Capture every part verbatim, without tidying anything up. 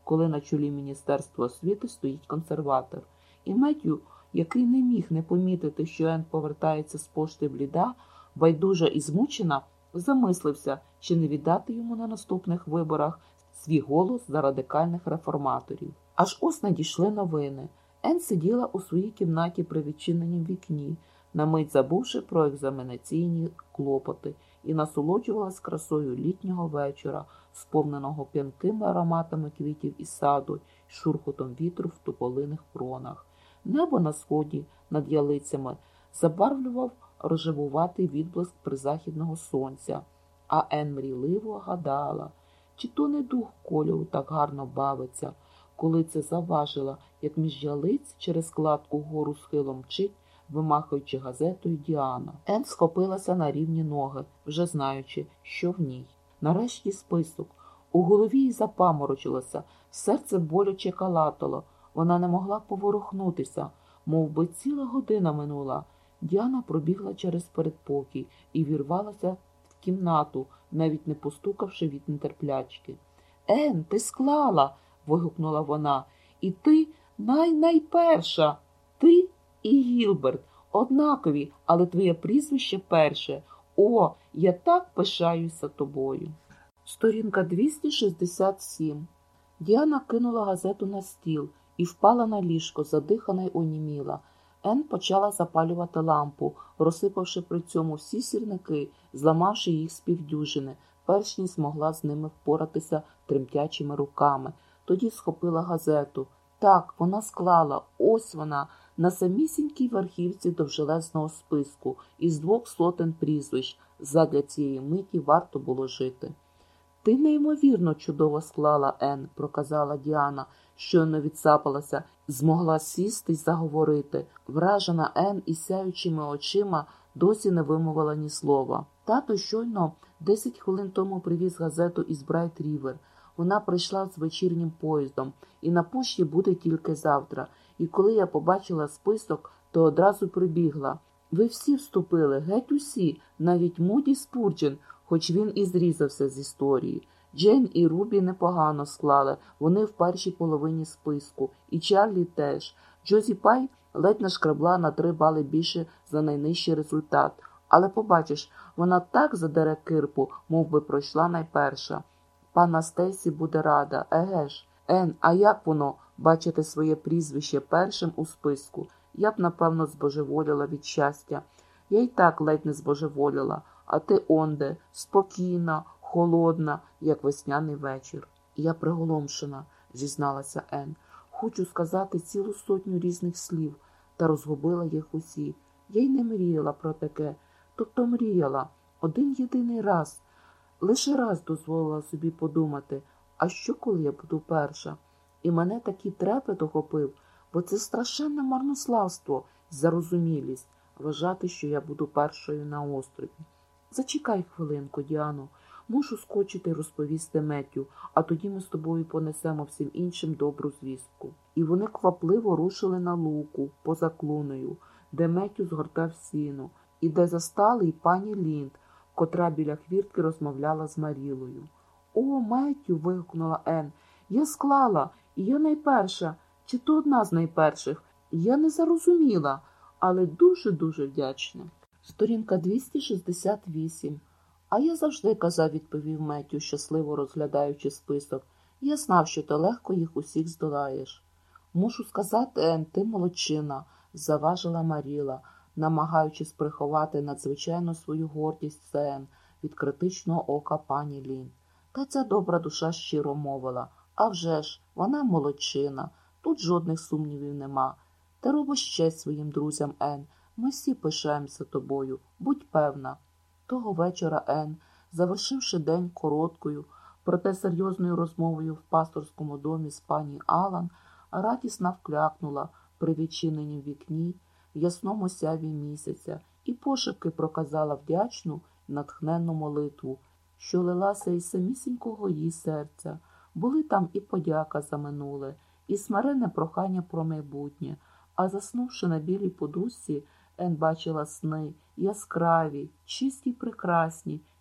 коли на чолі Міністерства освіти стоїть консерватор. І Меттю, який не міг не помітити, що Енн повертається з пошти бліда, байдужа і змучена, замислився, чи не віддати йому на наступних виборах свій голос за радикальних реформаторів. Аж ось надійшли новини. Енн сиділа у своїй кімнаті при відчиненім вікні, на мить забувши про екзаменаційні клопоти, і насолоджувалась красою літнього вечора, сповненого п'янкими ароматами квітів і саду, й шурхотом вітру в тополиних кронах. Небо на сході над ялицями забарвлював рожевуватий відблиск призахідного сонця, а Енн мрійливо гадала, чи то не дух кольору так гарно бавиться, коли це заважила, як між ялиць через кладку вгору схилом мчить, вимахуючи газетою, Діана. Енн схопилася на рівні ноги, вже знаючи, що в ній. Нарешті список. У голові їй запаморочилося, серце боляче калатало. Вона не могла поворухнутися, мов би ціла година минула. Діана пробігла через передпокій і вірвалася в кімнату, навіть не постукавши від нетерплячки. «Енн, ти склала!» – вигукнула вона. «І ти най-найперша! Ти і Гілберт однакові, але твоє прізвище перше. О, я так пишаюся тобою!» Сторінка двісті шістдесят сім. Діана кинула газету на стіл і впала на ліжко, задихана й оніміла. Енн почала запалювати лампу, розсипавши при цьому всі сірники, зламавши їх з півдюжини, перш ніж змогла з ними впоратися тремтячими руками. Тоді схопила газету. Так, вона склала, ось вона, на самісінькій верхівці довжелезного списку, із двох сотень прізвищ. Задля цієї миті варто було жити. «Ти неймовірно чудово склала, Енн», – проказала Діана, щойно відсапалася, змогла сісти й заговорити. Вражена Енн із сяючими очима досі не вимовила ні слова. Тато щойно десять хвилин тому привіз газету із Брайт-Рівер. Вона прийшла з вечірнім поїздом, і на пошті буде тільки завтра. І коли я побачила список, то одразу прибігла. Ви всі вступили, геть усі, навіть Муді Спурджен, хоч він і зрізався з історії. Джейн і Рубі непогано склали, вони в першій половині списку. І Чарлі теж. Джозі Пай ледь нашкрабла на три бали більше за найнижчий результат. Але побачиш, вона так задере кирпу, мов би пройшла найперша. Пана Стейсі буде рада, еге ж. Енн, а як воно, бачити своє прізвище першим у списку? Я б, напевно, збожеволіла від щастя. Я й так ледь не збожеволіла. А ти онде, спокійна, холодна, як весняний вечір. Я приголомшена, зізналася Енн. Хочу сказати цілу сотню різних слів, та розгубила їх усі. Я й не мріяла про таке. Тобто мріяла. Один єдиний раз. Лише раз дозволила собі подумати, а що, коли я буду перша? І мене такий трепет охопив, бо це страшенне марнославство, зарозумілість, вважати, що я буду першою на острові. Зачекай хвилинку, Діано. Мушу скочити й розповісти Меттю, а тоді ми з тобою понесемо всім іншим добру звістку. І вони квапливо рушили на луку, поза клунею, де Меттю згортав сіно, і де застали й пані Лінд, котра біля хвіртки розмовляла з Марілою. «О, Меттю!» – вигукнула Енн. «Я склала, і я найперша. Чи то одна з найперших? Я не зарозуміла, але дуже-дуже вдячна». Сторінка двісті шістдесят вісім. «А я завжди казав», – відповів Меттю, щасливо розглядаючи список. «Я знав, що ти легко їх усіх здолаєш». «Мушу сказати, Енн, ти молодчина», – заважила Маріла, намагаючись приховати надзвичайно свою гордість за Енн від критичного ока пані Лін. Та ця добра душа щиро мовила. «А вже ж, вона молодчина, тут жодних сумнівів нема. Ти робиш честь своїм друзям, Енн. Ми всі пишаємося тобою, будь певна». Того вечора Енн, завершивши день короткою, проте серйозною розмовою в пасторському домі з пані Алан, радісно вклякнула при відчиненім вікні в ясному сяві місяця і пошепки проказала вдячну й натхненну молитву, що лилася із самісінького її серця. Були там і подяка за минуле, і смирене прохання про майбутнє, а заснувши на білій подушці, Енн бачила сни, яскраві, чисті й прекрасні,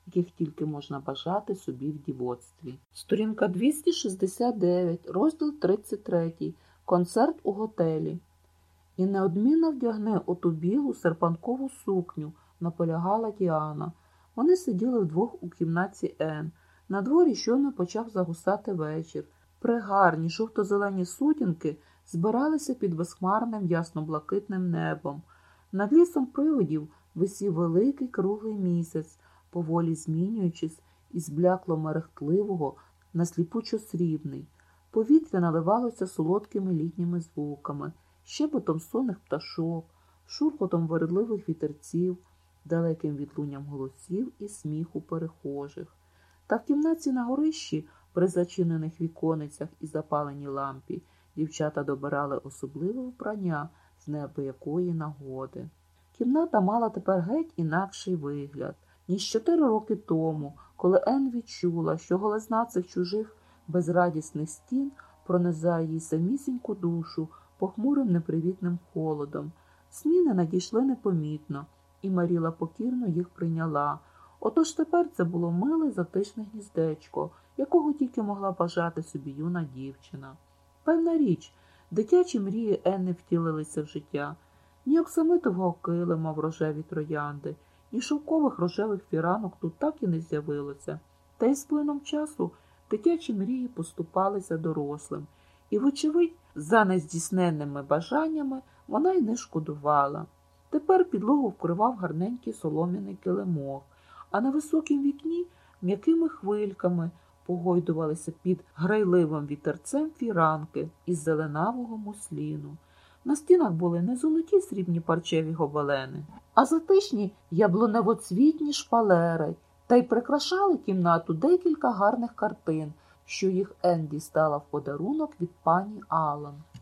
яких тільки можна бажати собі в дівоцтві. Сторінка двісті шістдесят дев'ять, розділ тридцять три. Концерт у готелі. І неодмінно вдягни оту білу серпанкову сукню, наполягала Діана. Вони сиділи вдвох у кімнаті Ен. На дворі щойно почав загусати вечір. Пригарні жовто-зелені сутінки збиралися під безхмарним ясно-блакитним небом. Над лісом привидів висів великий круглий місяць, поволі змінюючись із блякло-мерехтливого на сліпучо-срібний. Повітря наливалося солодкими літніми звуками, щебетом сонних пташок, шурхотом вередливих вітерців, далеким відлунням голосів і сміху перехожих. Та в кімнаті на горищі, при зачинених віконицях і запаленій лампі, дівчата добирали особливе вбрання з неабиякої нагоди. Кімната мала тепер геть інакший вигляд, ніж чотири роки тому, коли Ен відчула, що голизна цих чужих безрадісних стін пронизає їй самісіньку душу похмурим непривітним холодом. Зміни надійшли непомітно, і Маріла покірно їх прийняла. Отож тепер це було миле затишне гніздечко, якого тільки могла бажати собі юна дівчина. Певна річ, дитячі мрії Енни втілилися в життя. Ні оксамитового килима в рожеві троянди, ні шовкових рожевих фіранок тут так і не з'явилося. Та й з плином часу дитячі мрії поступалися дорослим, і, вочевидь, за нездійсненними бажаннями вона й не шкодувала. Тепер підлогу вкривав гарненький солом'яний килимок, а на високім вікні м'якими хвильками погойдувалися під грайливим вітерцем фіранки із зеленавого мусліну. На стінах були не золоті срібні парчеві гобелени, а затишні яблуневоцвітні шпалери, та й прикрашали кімнату декілька гарних картин, що їх Ен дістала в подарунок від пані Аллен.